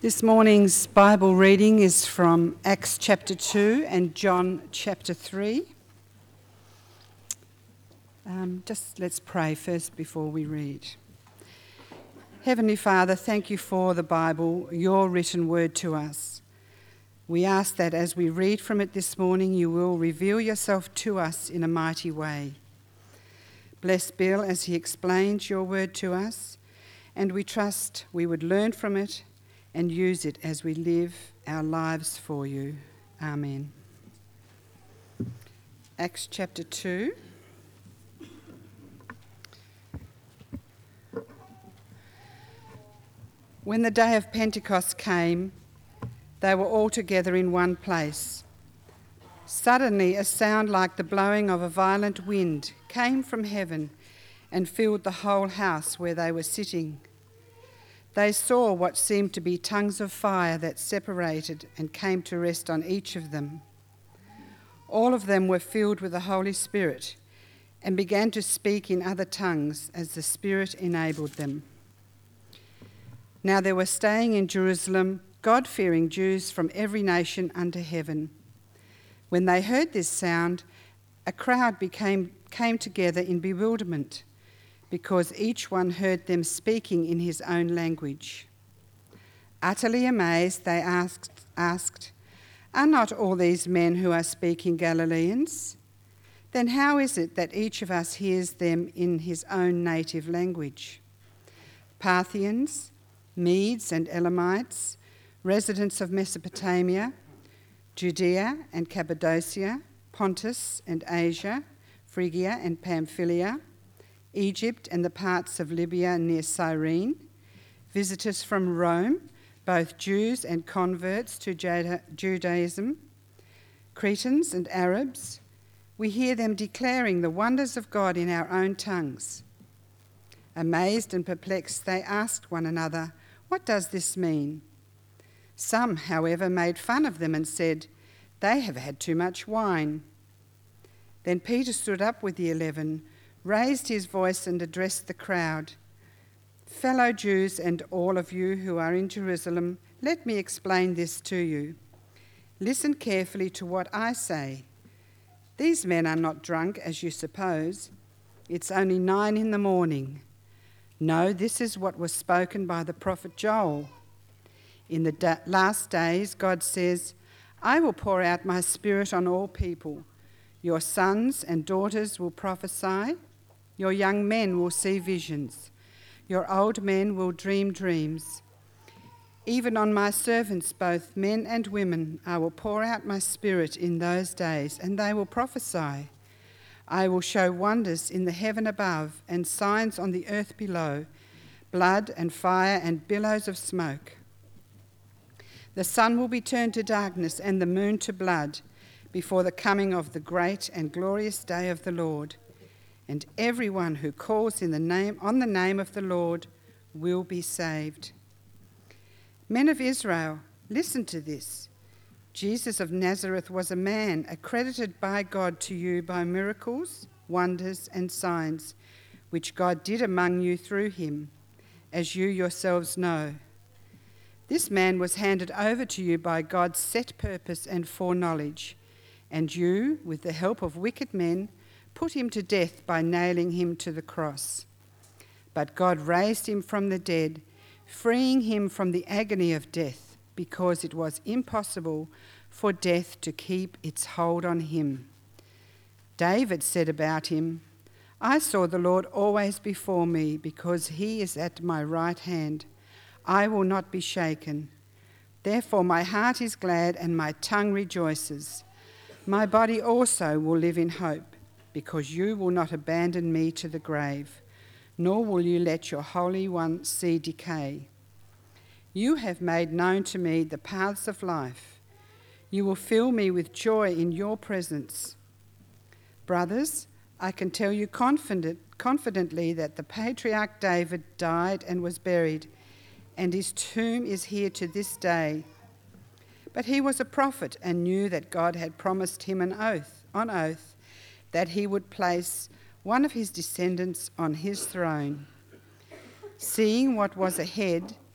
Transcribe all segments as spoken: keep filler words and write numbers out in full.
This morning's Bible reading is from Acts chapter two and John chapter three. Um, just let's pray first before we read. Heavenly Father, thank you for the Bible, your written word to us. We ask that as we read from it this morning, you will reveal yourself to us in a mighty way. Bless Bill as he explains your word to us, and we trust we would learn from it and use it as we live our lives for you. Amen. Acts chapter two. When the day of Pentecost came, they were all together in one place. Suddenly a sound like the blowing of a violent wind came from heaven and filled the whole house where they were sitting. They saw what seemed to be tongues of fire that separated and came to rest on each of them. All of them were filled with the Holy Spirit and began to speak in other tongues as the Spirit enabled them. Now there were staying in Jerusalem God-fearing Jews from every nation under heaven. When they heard this sound, a crowd became, came together in bewilderment, because each one heard them speaking in his own language. Utterly amazed, they asked, asked, "Are not all these men who are speaking Galileans? Then how is it that each of us hears them in his own native language? Parthians, Medes and Elamites, residents of Mesopotamia, Judea and Cappadocia, Pontus and Asia, Phrygia and Pamphylia, Egypt and the parts of Libya near Cyrene, visitors from Rome, both Jews and converts to Judaism, Cretans and Arabs, we hear them declaring the wonders of God in our own tongues." Amazed and perplexed, they asked one another, "What does this mean?" Some, however, made fun of them and said, "They have had too much wine." Then Peter stood up with the eleven, raised his voice and addressed the crowd. "Fellow Jews and all of you who are in Jerusalem, let me explain this to you. Listen carefully to what I say. These men are not drunk, as you suppose. It's only nine in the morning. No, this is what was spoken by the prophet Joel. In the da- last days, God says, I will pour out my spirit on all people. Your sons and daughters will prophesy. Your young men will see visions. Your old men will dream dreams. Even on my servants, both men and women, I will pour out my spirit in those days, and they will prophesy. I will show wonders in the heaven above and signs on the earth below, blood and fire and billows of smoke. The sun will be turned to darkness and the moon to blood before the coming of the great and glorious day of the Lord. And everyone who calls in the name on the name of the Lord will be saved. Men of Israel, listen to this. Jesus of Nazareth was a man accredited by God to you by miracles, wonders, and signs, which God did among you through him, as you yourselves know. This man was handed over to you by God's set purpose and foreknowledge, and you, with the help of wicked men, put him to death by nailing him to the cross. But God raised him from the dead, freeing him from the agony of death, because it was impossible for death to keep its hold on him. David said about him, I saw the Lord always before me, because he is at my right hand. I will not be shaken. Therefore my heart is glad and my tongue rejoices. My body also will live in hope, because you will not abandon me to the grave, nor will you let your Holy One see decay. You have made known to me the paths of life. You will fill me with joy in your presence. Brothers, I can tell you confident, confidently that the patriarch David died and was buried, and his tomb is here to this day. But he was a prophet and knew that God had promised him an oath, on oath, that he would place one of his descendants on his throne. Seeing what was ahead,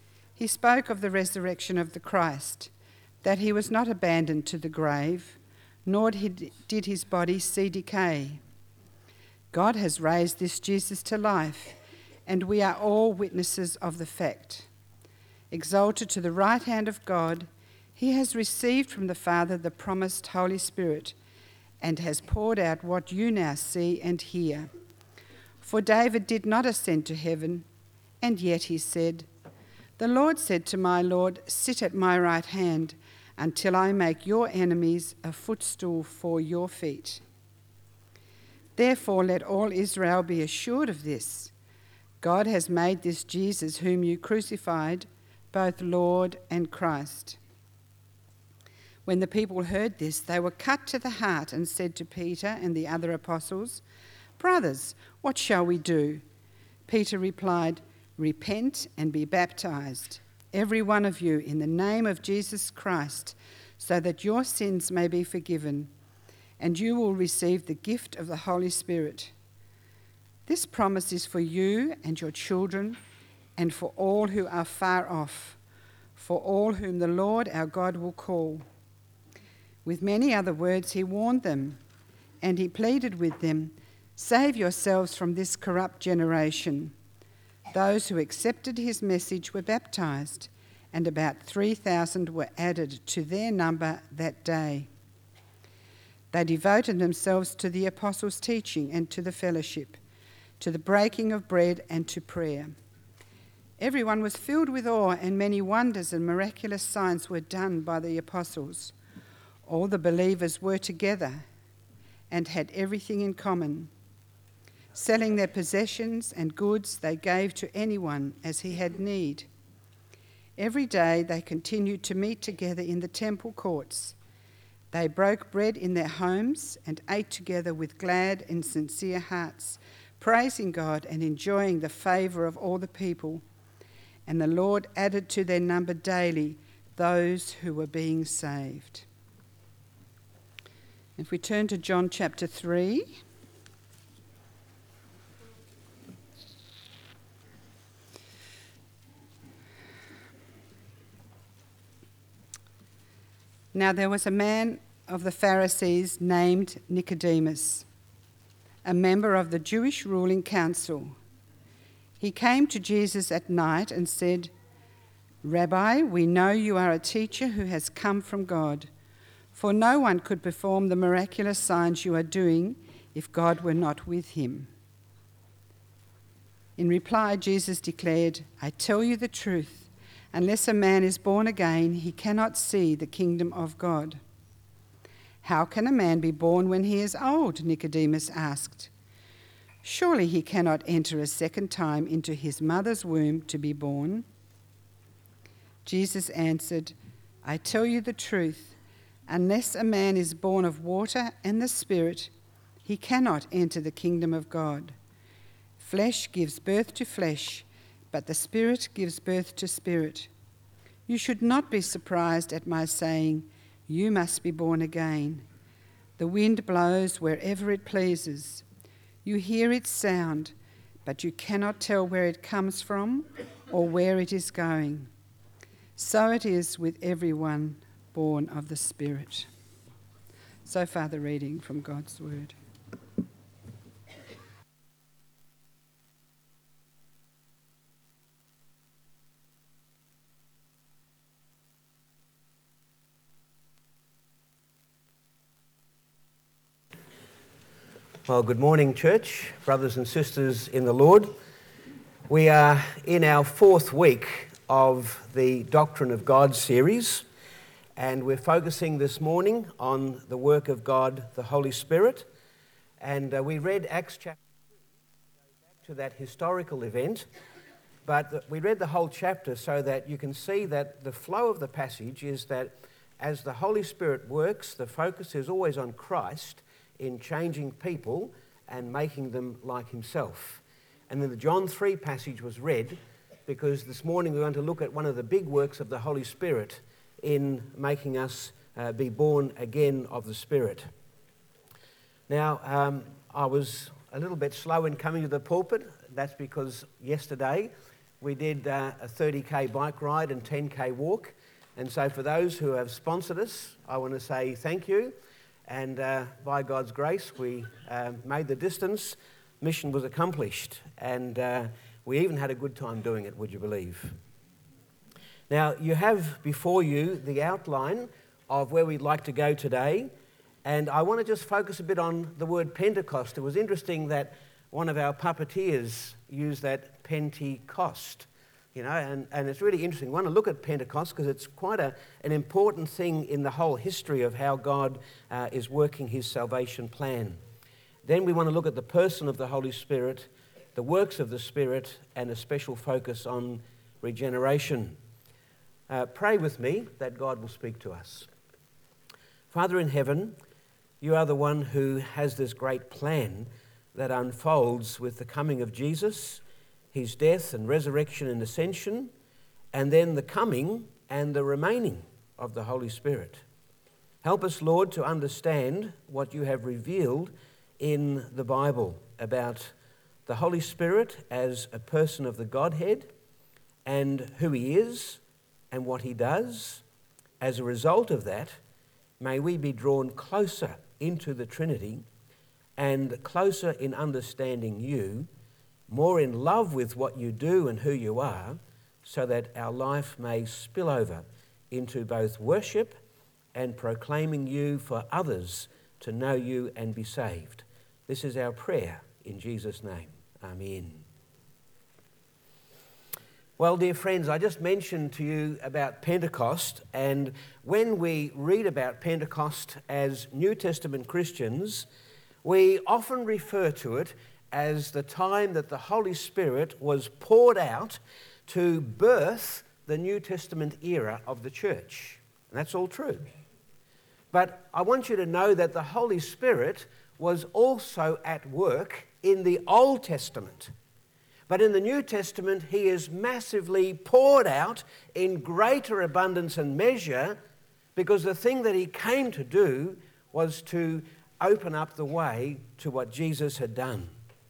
He spoke of the resurrection of the Christ, that he was not abandoned to the grave, nor did his body see decay. God has raised this Jesus to life, and we are all witnesses of the fact. Exalted to the right hand of God, he has received from the Father the promised Holy Spirit, and has poured out what you now see and hear. For David did not ascend to heaven, and yet he said, "The Lord said to my Lord, sit at my right hand, until I make your enemies a footstool for your feet." Therefore let all Israel be assured of this: God has made this Jesus whom you crucified both Lord and Christ. When the people heard this, they were cut to the heart and said to Peter and the other apostles, "Brothers, what shall we do?" Peter replied, "Repent and be baptized, every one of you, in the name of Jesus Christ, so that your sins may be forgiven, and you will receive the gift of the Holy Spirit. This promise is for you and your children, and for all who are far off, for all whom the Lord our God will call." With many other words he warned them, and he pleaded with them, "Save yourselves from this corrupt generation." Those who accepted his message were baptized, and about three thousand were added to their number that day. They devoted themselves to the apostles' teaching and to the fellowship, to the breaking of bread and to prayer. Everyone was filled with awe, and many wonders and miraculous signs were done by the apostles. All the believers were together and had everything in common. Selling their possessions and goods, they gave to anyone as he had need. Every day they continued to meet together in the temple courts. They broke bread in their homes and ate together with glad and sincere hearts, praising God and enjoying the favour of all the people. And the Lord added to their number daily those who were being saved. If we turn to John chapter three. Now there was a man of the Pharisees named Nicodemus, a member of the Jewish ruling council. He came to Jesus at night and said, "Rabbi, we know you are a teacher who has come from God, for no one could perform the miraculous signs you are doing if God were not with him." In reply, Jesus declared, "I tell you the truth, unless a man is born again, he cannot see the kingdom of God." "How can a man be born when he is old?" Nicodemus asked. "Surely he cannot enter a second time into his mother's womb to be born." Jesus answered, "I tell you the truth, unless a man is born of water and the Spirit, he cannot enter the kingdom of God. Flesh gives birth to flesh, but the Spirit gives birth to spirit. You should not be surprised at my saying, 'You must be born again.' The wind blows wherever it pleases. You hear its sound, but you cannot tell where it comes from or where it is going. So it is with everyone born of the Spirit." So far the reading from God's word. Well, good morning, church, brothers and sisters in the Lord. We are in our fourth week of the Doctrine of God series, and we're focusing this morning on the work of God, the Holy Spirit. And uh, we read Acts chapter two, back to that historical event, but we read the whole chapter so that you can see that the flow of the passage is that as the Holy Spirit works, the focus is always on Christ in changing people and making them like himself. And then the John three passage was read because this morning we're going to look at one of the big works of the Holy Spirit in making us uh, be born again of the Spirit. Now, um, I was a little bit slow in coming to the pulpit. That's because yesterday we did uh, a thirty k bike ride and ten k walk. And so for those who have sponsored us, I want to say thank you. And uh, by God's grace, we uh, made the distance. Mission was accomplished. And uh, we even had a good time doing it, would you believe? Now, you have before you the outline of where we'd like to go today. And I want to just focus a bit on the word Pentecost. It was interesting that one of our puppeteers used that Pentecost, you know, and, and it's really interesting. We want to look at Pentecost because it's quite a, an important thing in the whole history of how God uh, is working his salvation plan. Then we want to look at the person of the Holy Spirit, the works of the Spirit, and a special focus on regeneration. Uh, pray with me that God will speak to us. Father in heaven, you are the one who has this great plan that unfolds with the coming of Jesus, his death and resurrection and ascension, and then the coming and the remaining of the Holy Spirit. Help us, Lord, to understand what you have revealed in the Bible about the Holy Spirit as a person of the Godhead and who he is and what he does. As a result of that, may we be drawn closer into the Trinity and closer in understanding you, more in love with what you do and who you are, so that our life may spill over into both worship and proclaiming you for others to know you and be saved. This is our prayer in Jesus' name. Amen. Well, dear friends, I just mentioned to you about Pentecost, and when we read about Pentecost as New Testament Christians, we often refer to it as the time that the Holy Spirit was poured out to birth the New Testament era of the church. And that's all true. But I want you to know that the Holy Spirit was also at work in the Old Testament. But in the New Testament, he is massively poured out in greater abundance and measure, because the thing that he came to do was to open up the way to what Jesus had done.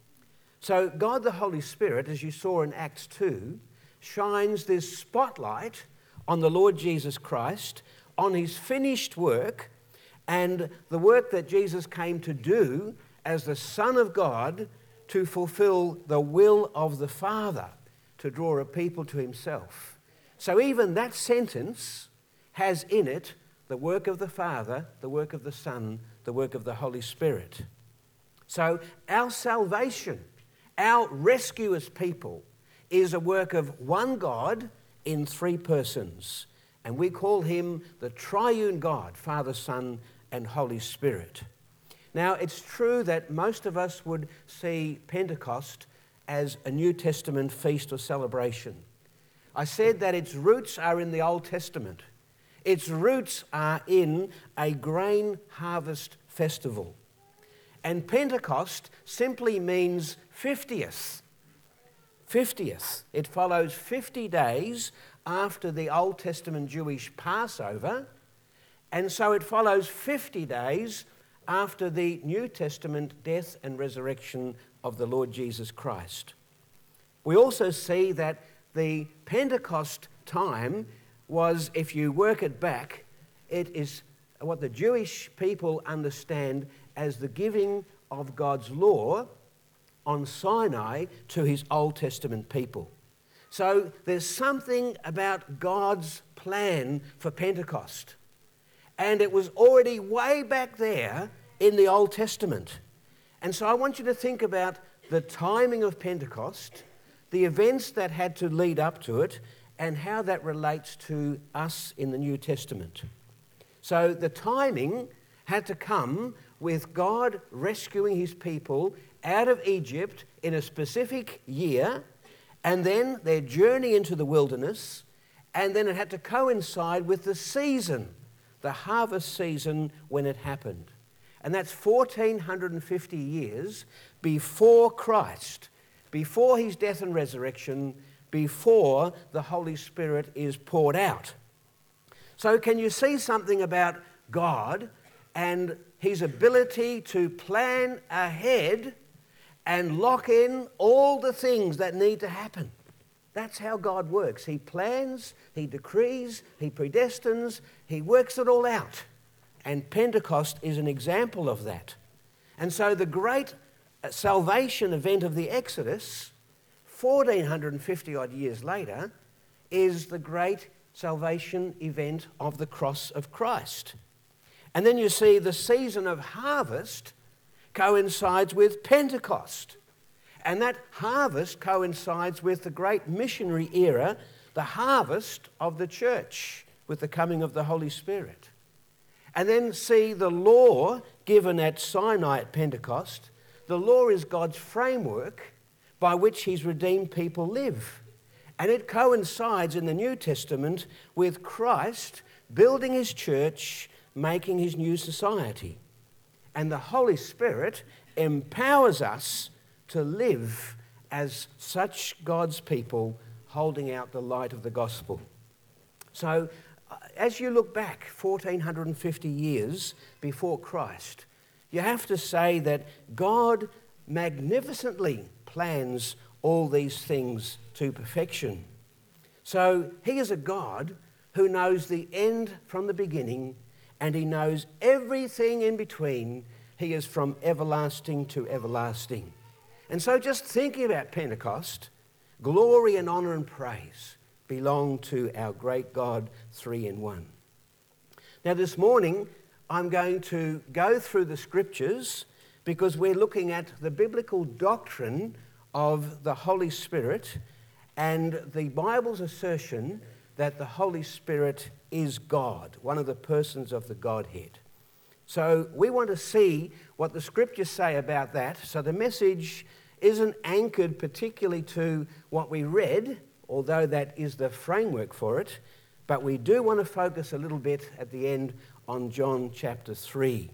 So God the Holy Spirit, as you saw in Acts two, shines this spotlight on the Lord Jesus Christ, on his finished work, and the work that Jesus came to do as the Son of God to fulfill the will of the Father, to draw a people to himself. So even that sentence has in it the work of the Father, the work of the Son, the work of the Holy Spirit. So our salvation, our rescue as people, is a work of one God in three persons. And we call him the triune God, Father, Son, and Holy Spirit. Now, it's true that most of us would see Pentecost as a New Testament feast or celebration. I said that its roots are in the Old Testament. Its roots are in a grain harvest festival. And Pentecost simply means fiftieth. fiftieth. It follows fifty days after the Old Testament Jewish Passover, and so it follows fifty days after the New Testament death and resurrection of the Lord Jesus Christ. We also see that the Pentecost time was, if you work it back, it is what the Jewish people understand as the giving of God's law on Sinai to his Old Testament people. So there's something about God's plan for Pentecost. And it was already way back there in the Old Testament. And so I want you to think about the timing of Pentecost, the events that had to lead up to it, and how that relates to us in the New Testament. So the timing had to come with God rescuing his people out of Egypt in a specific year, and then their journey into the wilderness, and then it had to coincide with the season, the harvest season when it happened. And that's fourteen fifty years before Christ, before his death and resurrection, before the Holy Spirit is poured out. So can you see something about God and his ability to plan ahead and lock in all the things that need to happen? That's how God works. He plans, he decrees, he predestines, he works it all out. And Pentecost is an example of that. And so the great salvation event of the Exodus, fourteen fifty odd years later, is the great salvation event of the cross of Christ. And then you see the season of harvest coincides with Pentecost. And that harvest coincides with the great missionary era, the harvest of the church, with the coming of the Holy Spirit. And then see the law given at Sinai at Pentecost. The law is God's framework by which his redeemed people live. And it coincides in the New Testament with Christ building his church, making his new society. And the Holy Spirit empowers us to live as such God's people, holding out the light of the gospel. So, uh, as you look back fourteen fifty years before Christ, you have to say that God magnificently plans all these things to perfection. So, he is a God who knows the end from the beginning, and he knows everything in between. He is from everlasting to everlasting. And so just thinking about Pentecost, glory and honour and praise belong to our great God, three in one. Now this morning, I'm going to go through the scriptures because we're looking at the biblical doctrine of the Holy Spirit and the Bible's assertion that the Holy Spirit is God, one of the persons of the Godhead. So we want to see what the scriptures say about that. So the message isn't anchored particularly to what we read, although that is the framework for it, but we do want to focus a little bit at the end on John chapter three.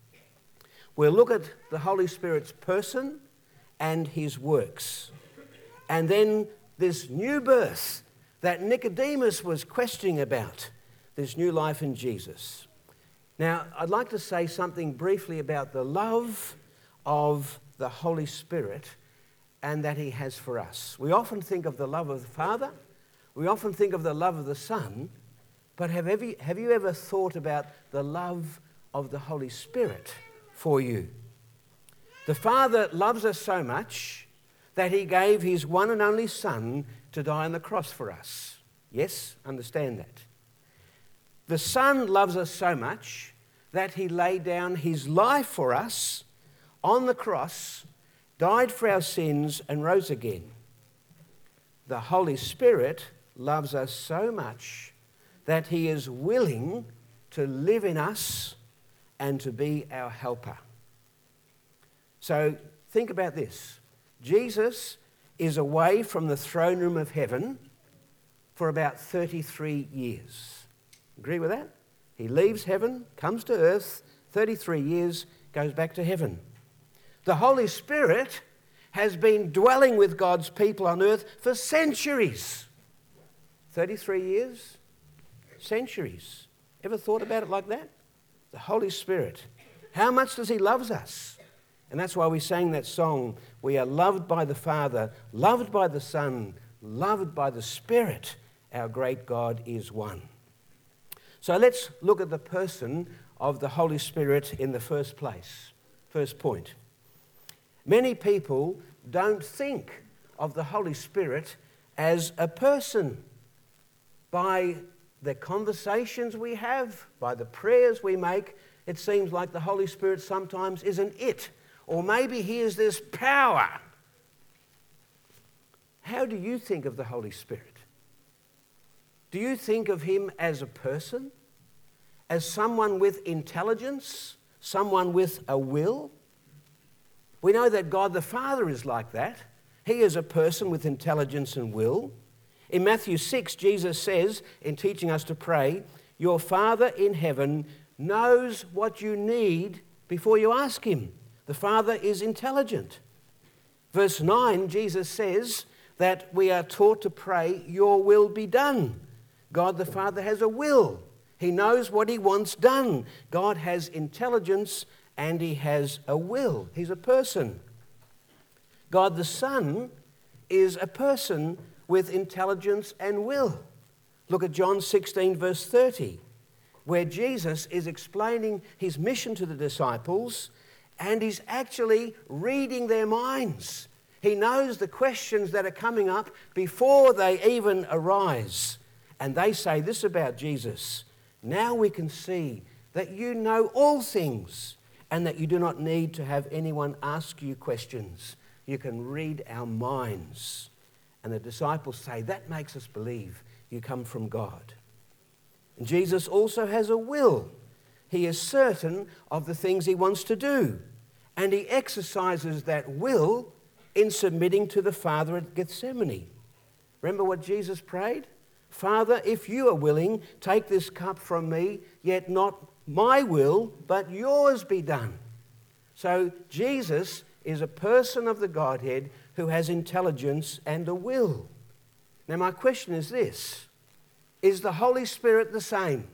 We'll look at the Holy Spirit's person and his works. And then this new birth that Nicodemus was questioning about, this new life in Jesus. Now, I'd like to say something briefly about the love of the Holy Spirit and that he has for us. We often think of the love of the Father, we often think of the love of the Son, but have, ever, have you ever thought about the love of the Holy Spirit for you? The Father loves us so much that he gave his one and only Son to die on the cross for us. Yes, understand that. The Son loves us so much that he laid down his life for us on the cross, died for our sins, and rose again. The Holy Spirit loves us so much that he is willing to live in us and to be our helper. So think about this. Jesus is away from the throne room of heaven for about thirty-three years. Agree with that? He leaves heaven, comes to earth, thirty-three years, goes back to heaven. The Holy Spirit has been dwelling with God's people on earth for centuries. thirty-three years, centuries. Ever thought about it like that? The Holy Spirit. How much does he love us? And that's why we sang that song, we are loved by the Father, loved by the Son, loved by the Spirit. Our great God is one. So let's look at the person of the Holy Spirit in the first place. First point. Many people don't think of the Holy Spirit as a person. By the conversations we have, by the prayers we make, it seems like the Holy Spirit sometimes is an it. Or maybe he is this power. How do you think of the Holy Spirit? Do you think of him as a person? As someone with intelligence? Someone with a will? We know that God the Father is like that. He is a person with intelligence and will. In Matthew six, Jesus says, in teaching us to pray, your Father in heaven knows what you need before you ask him. The Father is intelligent. Verse nine, Jesus says that we are taught to pray, your will be done. God the Father has a will. He knows what he wants done. God has intelligence and he has a will. He's a person. God the Son is a person with intelligence and will. Look at John sixteen, verse thirty, where Jesus is explaining his mission to the disciples and he's actually reading their minds. He knows the questions that are coming up before they even arise. And they say this about Jesus: now we can see that you know all things and that you do not need to have anyone ask you questions. You can read our minds. And the disciples say, that makes us believe you come from God. And Jesus also has a will. He is certain of the things he wants to do. And he exercises that will in submitting to the Father at Gethsemane. Remember what Jesus prayed? Father, if you are willing, take this cup from me, yet not my will, but yours be done. So Jesus is a person of the Godhead who has intelligence and a will. Now my question is this: is the Holy Spirit the same?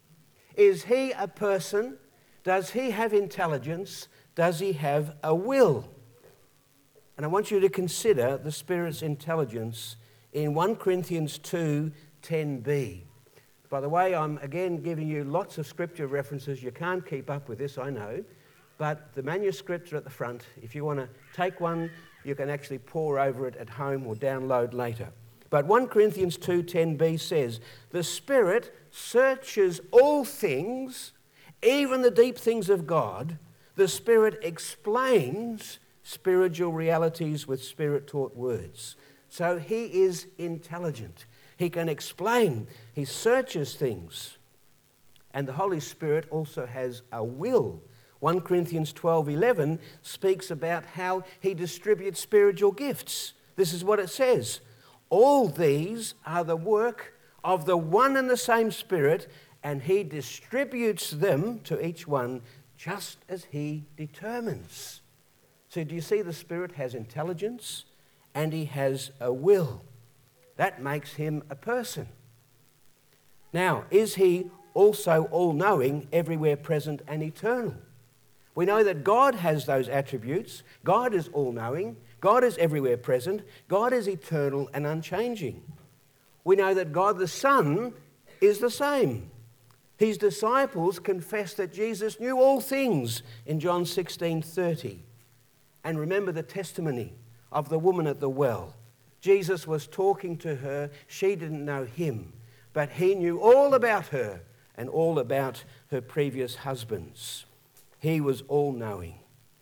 Is he a person? Does he have intelligence? Does he have a will? And I want you to consider the Spirit's intelligence in First Corinthians two ten b. By the way, I'm again giving you lots of scripture references. You can't keep up with this, I know. But the manuscripts are at the front. If you want to take one, you can actually pore over it at home or download later. But First Corinthians two ten b says, the Spirit searches all things, even the deep things of God. The Spirit explains spiritual realities with Spirit-taught words. So he is intelligent. He can explain. He searches things. And the Holy Spirit also has a will. First Corinthians twelve eleven speaks about how he distributes spiritual gifts. This is what it says: all these are the work of the one and the same Spirit, and he distributes them to each one just as he determines. So do you see, the Spirit has intelligence and he has a will. That makes him a person. Now, is he also all-knowing, everywhere present and eternal? We know that God has those attributes. God is all-knowing. God is everywhere present. God is eternal and unchanging. We know that God the Son is the same. His disciples confessed that Jesus knew all things in John sixteen thirty. And remember the testimony of the woman at the well. Jesus was talking to her. She didn't know him, but he knew all about her and all about her previous husbands. He was all-knowing.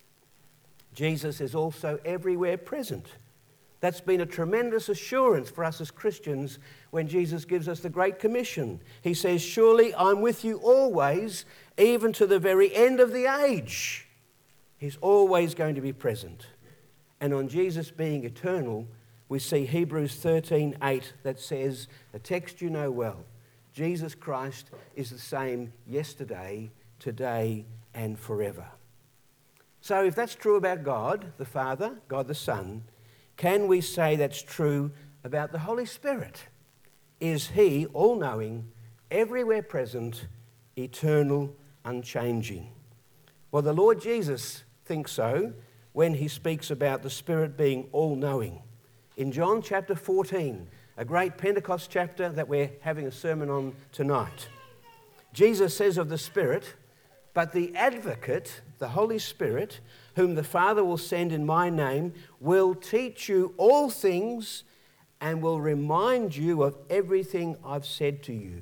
Jesus is also everywhere present. That's been a tremendous assurance for us as Christians when Jesus gives us the Great Commission. He says, surely I'm with you always, even to the very end of the age. He's always going to be present. And on Jesus being eternal, we see Hebrews thirteen eight that says, a text you know well, Jesus Christ is the same yesterday, today, and forever. So if that's true about God the Father, God the Son, can we say that's true about the Holy Spirit? Is he all-knowing, everywhere present, eternal, unchanging? Well, the Lord Jesus thinks so when he speaks about the Spirit being all-knowing. In John chapter fourteen, a great Pentecost chapter that we're having a sermon on tonight, Jesus says of the Spirit, but the Advocate, the Holy Spirit, whom the Father will send in my name, will teach you all things and will remind you of everything I've said to you.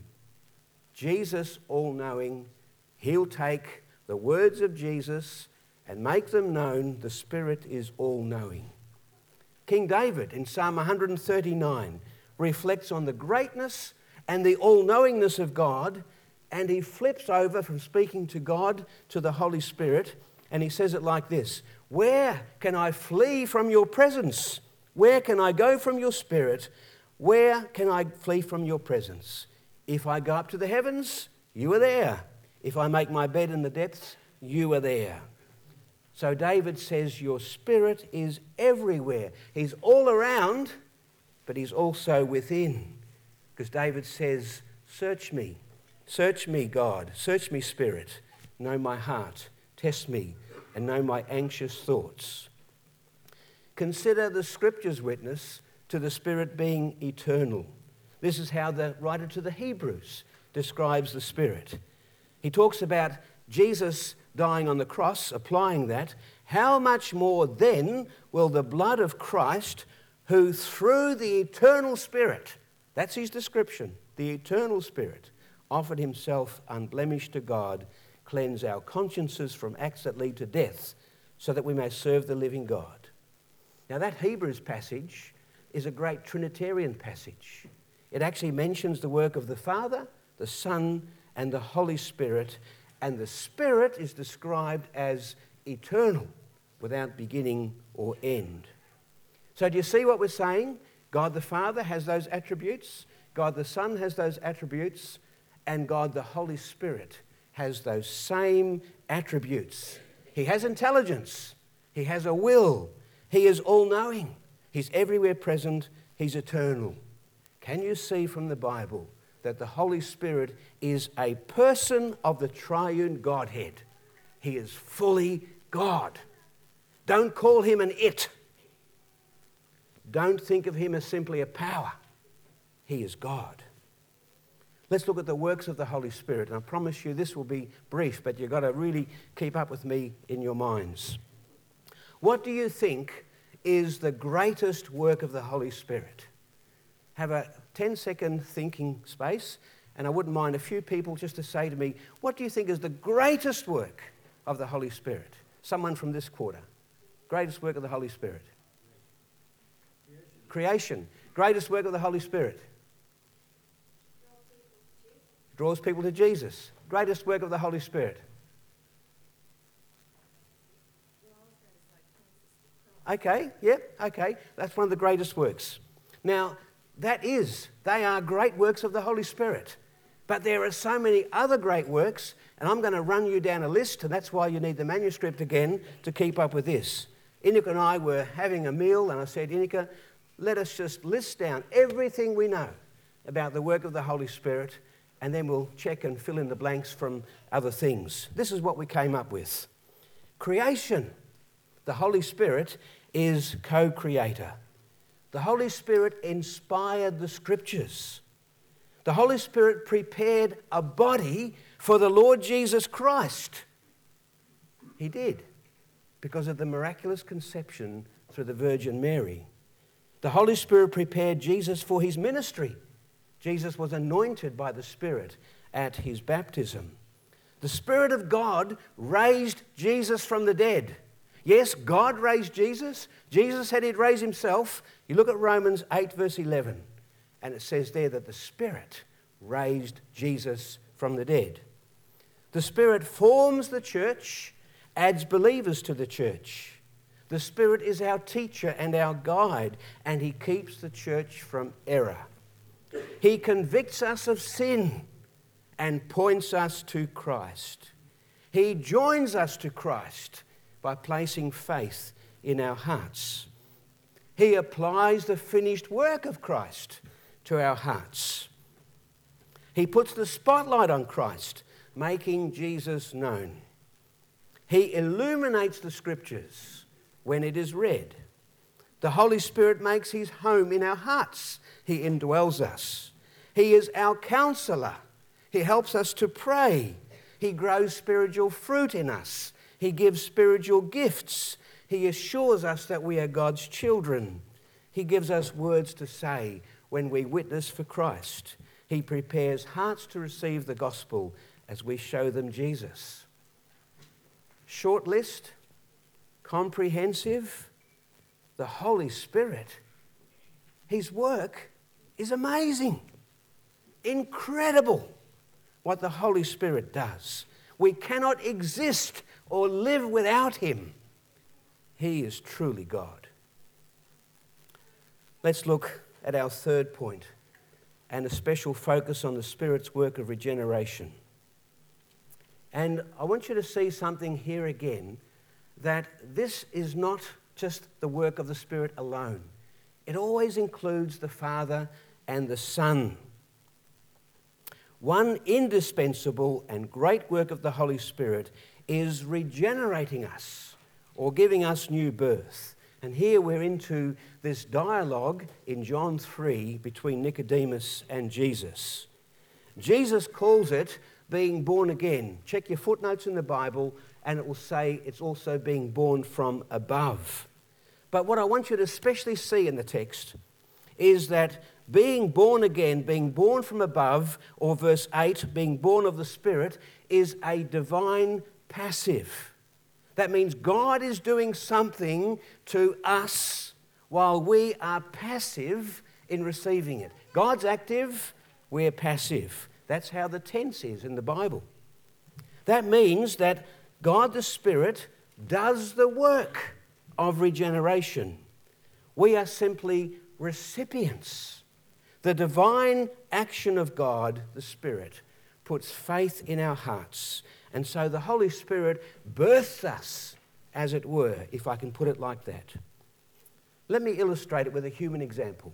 Jesus, all-knowing, he'll take the words of Jesus and make them known. The Spirit is all-knowing. King David in Psalm one thirty-nine reflects on the greatness and the all-knowingness of God, and he flips over from speaking to God to the Holy Spirit, and he says it like this: where can I flee from your presence? Where can I go from your Spirit? Where can I flee from your presence? If I go up to the heavens, you are there. If I make my bed in the depths, you are there. So David says your Spirit is everywhere. He's all around, but he's also within. Because David says, search me. Search me, God. Search me, Spirit. Know my heart. Test me and know my anxious thoughts. Consider the Scripture's witness to the Spirit being eternal. This is how the writer to the Hebrews describes the Spirit. He talks about Jesus dying on the cross, applying that. How much more then will the blood of Christ, who through the eternal Spirit, that's his description, the eternal Spirit, offered himself unblemished to God, cleanse our consciences from acts that lead to death, so that we may serve the living God. Now that Hebrews passage is a great Trinitarian passage. It actually mentions the work of the Father, the Son, and the Holy Spirit, and the Spirit is described as eternal, without beginning or end. So do you see what we're saying? God the Father has those attributes, God the Son has those attributes, and God the Holy Spirit has those same attributes. He has intelligence, he has a will, he is all-knowing, he's everywhere present, he's eternal. Can you see from the Bible that the Holy Spirit is a person of the triune Godhead? He is fully God. Don't call him an it. Don't think of him as simply a power. He is God. Let's look at the works of the Holy Spirit. And I promise you this will be brief, but you've got to really keep up with me in your minds. What do you think is the greatest work of the Holy Spirit? Have a ten-second thinking space, and I wouldn't mind a few people just to say to me, what do you think is the greatest work of the Holy Spirit? Someone from this quarter. Greatest work of the Holy Spirit. Creation. Greatest work of the Holy Spirit. Draws people to Jesus. Greatest work of the Holy Spirit. Okay, yeah, okay. That's one of the greatest works. Now, that is, they are great works of the Holy Spirit. But there are so many other great works, and I'm going to run you down a list, and that's why you need the manuscript again to keep up with this. Inika and I were having a meal, and I said, Inika, let us just list down everything we know about the work of the Holy Spirit, and then we'll check and fill in the blanks from other things. This is what we came up with. Creation. The Holy Spirit is co-creator. The Holy Spirit inspired the Scriptures. The Holy Spirit prepared a body for the Lord Jesus Christ. He did, because of the miraculous conception through the Virgin Mary. The Holy Spirit prepared Jesus for his ministry. Jesus was anointed by the Spirit at his baptism. The Spirit of God raised Jesus from the dead. Yes, God raised Jesus. Jesus said he'd raise himself. You look at Romans eight verse eleven, and it says there that the Spirit raised Jesus from the dead. The Spirit forms the church, adds believers to the church. The Spirit is our teacher and our guide, and he keeps the church from error. He convicts us of sin and points us to Christ. He joins us to Christ by placing faith in our hearts. He applies the finished work of Christ to our hearts. He puts the spotlight on Christ, making Jesus known. He illuminates the Scriptures when it is read. The Holy Spirit makes his home in our hearts. He indwells us. He is our counselor. He helps us to pray. He grows spiritual fruit in us. He gives spiritual gifts. He assures us that we are God's children. He gives us words to say when we witness for Christ. He prepares hearts to receive the gospel as we show them Jesus. Short list, comprehensive. The Holy Spirit, his work is amazing, incredible what the Holy Spirit does. We cannot exist or live without him. He is truly God. Let's look at our third point and a special focus on the Spirit's work of regeneration. And I want you to see something here again, that this is not just the work of the Spirit alone. It always includes the Father and the Son. One indispensable and great work of the Holy Spirit is regenerating us or giving us new birth. And here we're into this dialogue in John three between Nicodemus and Jesus. Jesus calls it being born again. Check your footnotes in the Bible and it will say it's also being born from above. But what I want you to especially see in the text is that being born again, being born from above, or verse eight, being born of the Spirit, is a divine passive. That means God is doing something to us while we are passive in receiving it. God's active, we're passive. That's how the tense is in the Bible. That means that God the Spirit does the work of regeneration. We are simply recipients. The divine action of God, the Spirit, puts faith in our hearts. And so the Holy Spirit births us, as it were, if I can put it like that. Let me illustrate it with a human example.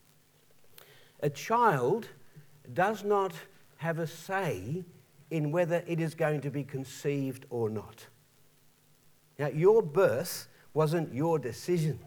A child does not have a say in whether it is going to be conceived or not. Now, your birth wasn't your decision.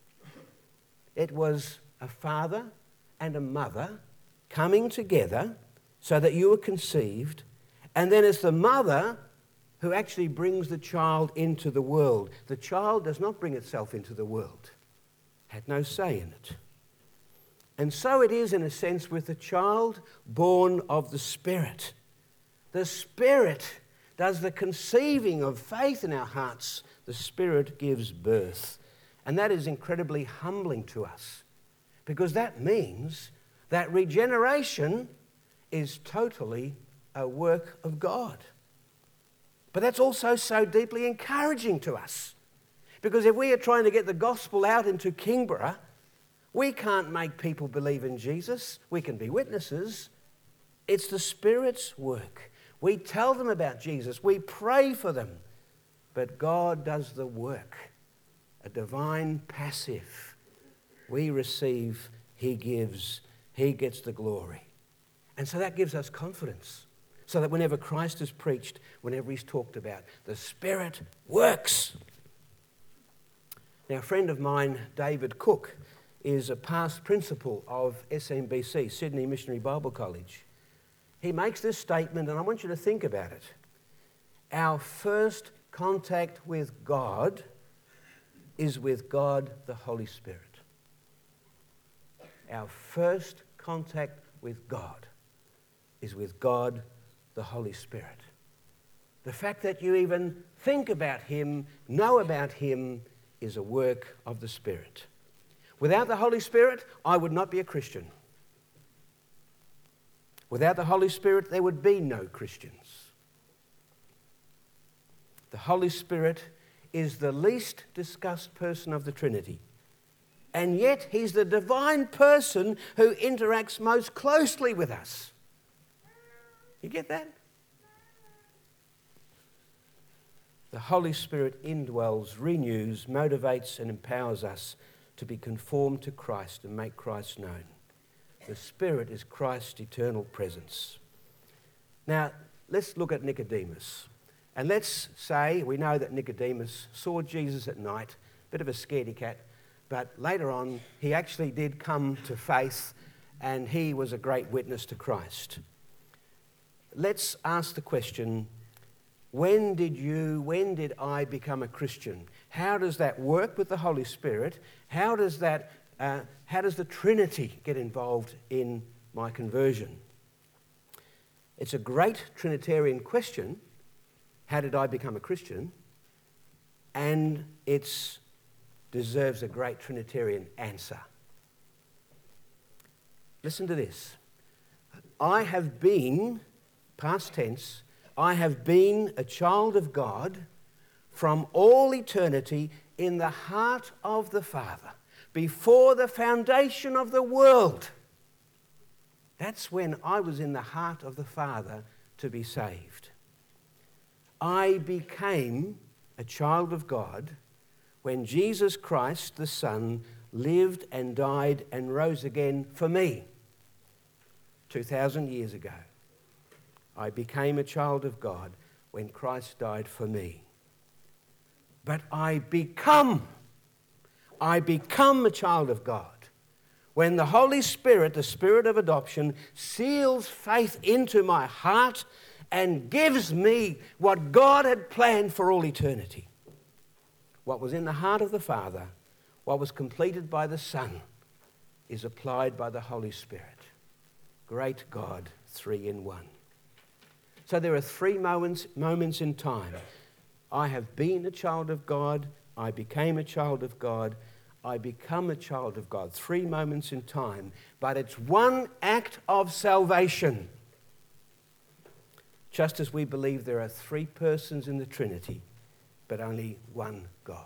It was a father and a mother coming together so that you were conceived, and then it's the mother who actually brings the child into the world. The child does not bring itself into the world. Had no say in it. And so it is in a sense with the child born of the Spirit. The Spirit does the conceiving of faith in our hearts. The Spirit gives birth. And that is incredibly humbling to us, because that means that regeneration is totally a work of God. But that's also so deeply encouraging to us, because if we are trying to get the gospel out into Kingborough, we can't make people believe in Jesus. We can be witnesses. It's the Spirit's work. We tell them about Jesus. We pray for them. But God does the work. A divine passive. We receive, He gives, He gets the glory. And so that gives us confidence. So that whenever Christ is preached, whenever He's talked about, the Spirit works. Now, a friend of mine, David Cook, is a past principal of S M B C, Sydney Missionary Bible College. He makes this statement, and I want you to think about it. Our first contact with God is with God the Holy Spirit. Our first contact with God is with God the Holy Spirit. The fact that you even think about Him, know about Him, is a work of the Spirit. Without the Holy Spirit, I would not be a Christian. Without the Holy Spirit, there would be no Christians. The Holy Spirit is the least discussed person of the Trinity. And yet, He's the divine person who interacts most closely with us. You get that? The Holy Spirit indwells, renews, motivates, and empowers us to be conformed to Christ and make Christ known. The Spirit is Christ's eternal presence. Now, let's look at Nicodemus. And let's say we know that Nicodemus saw Jesus at night, bit of a scaredy cat, but later on he actually did come to faith and he was a great witness to Christ. Let's ask the question, when did you, when did I become a Christian? How does that work with the Holy Spirit? How does that, uh, how does the Trinity get involved in my conversion? It's a great Trinitarian question. How did I become a Christian? And it deserves a great Trinitarian answer. Listen to this. I have been, past tense, I have been a child of God from all eternity in the heart of the Father, before the foundation of the world. That's when I was in the heart of the Father to be saved. I became a child of God when Jesus Christ, the Son, lived and died and rose again for me two thousand years ago. I became a child of God when Christ died for me. But I become, I become a child of God. When the Holy Spirit, the Spirit of adoption, seals faith into my heart and gives me what God had planned for all eternity. What was in the heart of the Father, what was completed by the Son, is applied by the Holy Spirit. Great God, three in one. So there are three moments, moments in time. I have been a child of God, I became a child of God, I become a child of God. Three moments in time, but it's one act of salvation. Just as we believe there are three persons in the Trinity, but only one God.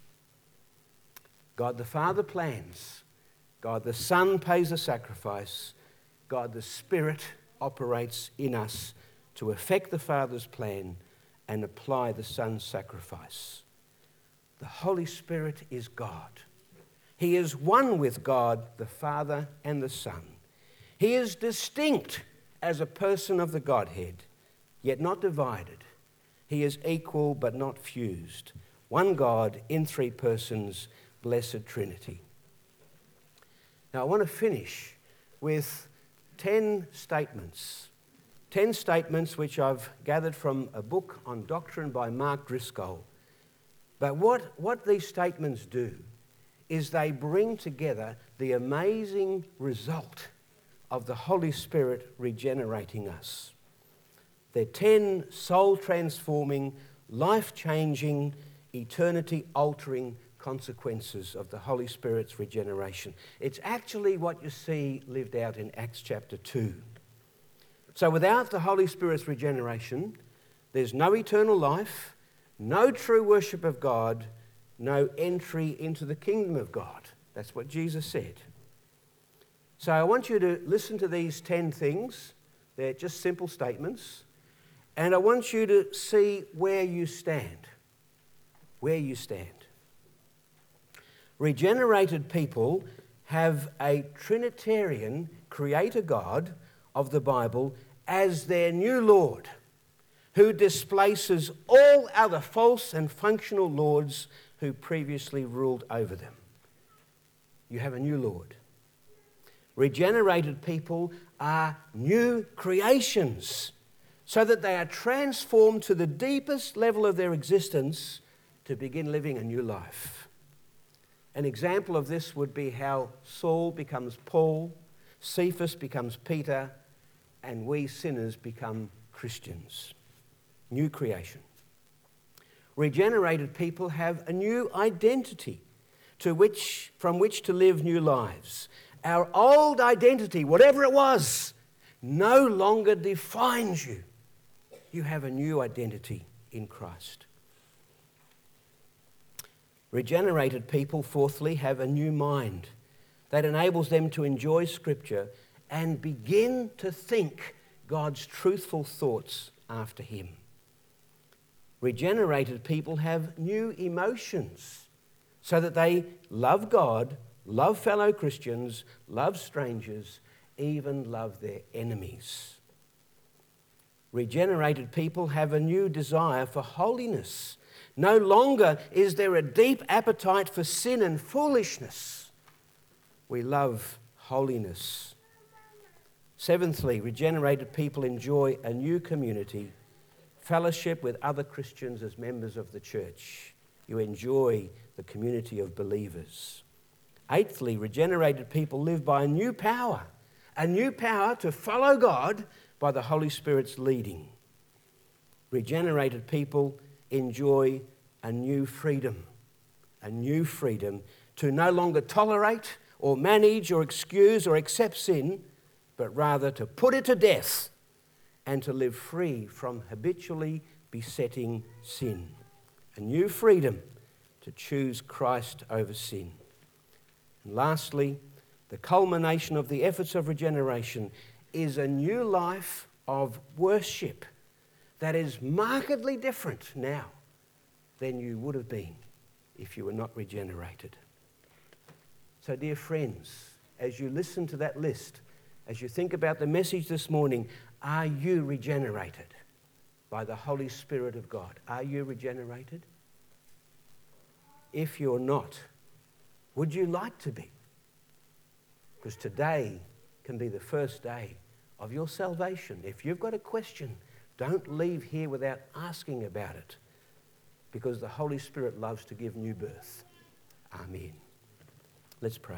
God the Father plans. God the Son pays a sacrifice. God the Spirit operates in us to effect the Father's plan and apply the Son's sacrifice. The Holy Spirit is God. He is one with God, the Father and the Son. He is distinct as a person of the Godhead, yet not divided. He is equal but not fused. One God in three persons, blessed Trinity. Now I want to finish with ten statements. Ten statements which I've gathered from a book on doctrine by Mark Driscoll. But what, what these statements do is they bring together the amazing result of the Holy Spirit regenerating us. They're ten soul-transforming, life-changing, eternity-altering consequences of the Holy Spirit's regeneration. It's actually what you see lived out in Acts chapter two. So without the Holy Spirit's regeneration, there's no eternal life, no true worship of God, no entry into the kingdom of God. That's what Jesus said. So I want you to listen to these ten things. They're just simple statements. And I want you to see where you stand. Where you stand. Regenerated people have a Trinitarian Creator God of the Bible as their new Lord, who displaces all other false and functional lords who previously ruled over them. You have a new Lord. Regenerated people are new creations, so that they are transformed to the deepest level of their existence to begin living a new life. An example of this would be how Saul becomes Paul, Cephas becomes Peter, and we sinners become Christians. New creation. Regenerated people have a new identity to which, from which to live new lives. Our old identity, whatever it was, no longer defines you. You have a new identity in Christ. Regenerated people, fourthly, have a new mind that enables them to enjoy Scripture and begin to think God's truthful thoughts after Him. Regenerated people have new emotions so that they love God, love fellow Christians, love strangers, even love their enemies. Regenerated people have a new desire for holiness. No longer is there a deep appetite for sin and foolishness. We love holiness. Seventhly, regenerated people enjoy a new community, fellowship with other Christians as members of the church. You enjoy the community of believers. Eighthly, regenerated people live by a new power, a new power to follow God by the Holy Spirit's leading. Regenerated people enjoy a new freedom, a new freedom to no longer tolerate or manage or excuse or accept sin, but rather to put it to death and to live free from habitually besetting sin. A new freedom to choose Christ over sin. And lastly, the culmination of the efforts of regeneration is a new life of worship that is markedly different now than you would have been if you were not regenerated. So, dear friends, as you listen to that list, as you think about the message this morning, are you regenerated by the Holy Spirit of God? Are you regenerated? If you're not, Would you like to be? Because today can be the first day of your salvation. If you've got a question, don't leave here without asking about it, because the Holy Spirit loves to give new birth. Amen. Let's pray.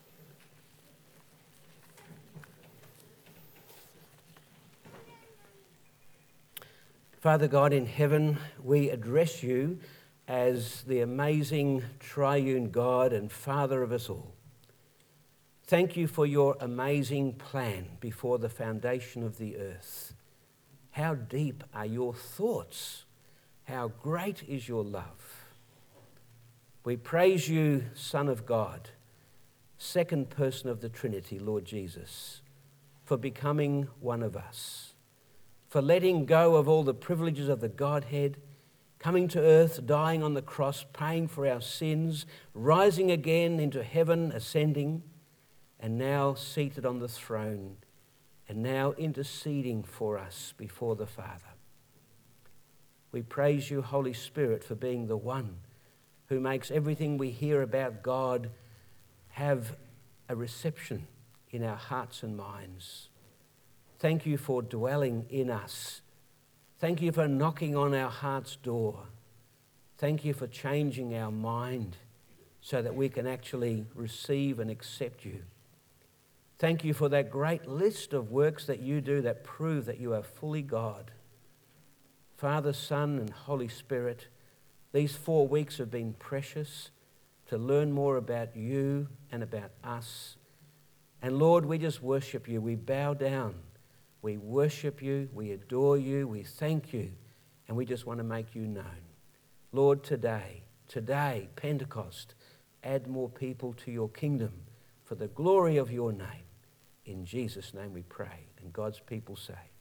Father God in heaven, we address you as the amazing triune God and Father of us all. Thank you for your amazing plan before the foundation of the earth. How deep are your thoughts? How great is your love? We praise you, Son of God, second person of the Trinity, Lord Jesus, for becoming one of us, for letting go of all the privileges of the Godhead, coming to earth, dying on the cross, paying for our sins, rising again into heaven, ascending, and now seated on the throne, and now interceding for us before the Father. We praise you, Holy Spirit, for being the one who makes everything we hear about God have a reception in our hearts and minds. Thank you for dwelling in us. Thank you for knocking on our heart's door. Thank you for changing our mind so that we can actually receive and accept you. Thank you for that great list of works that you do that prove that you are fully God. Father, Son, and Holy Spirit, these four weeks have been precious to learn more about you and about us. And Lord, we just worship you. We bow down. We worship you. We adore you. We thank you. And we just want to make you known. Lord, today, today, Pentecost, add more people to your kingdom for the glory of your name. In Jesus' name we pray. And God's people say,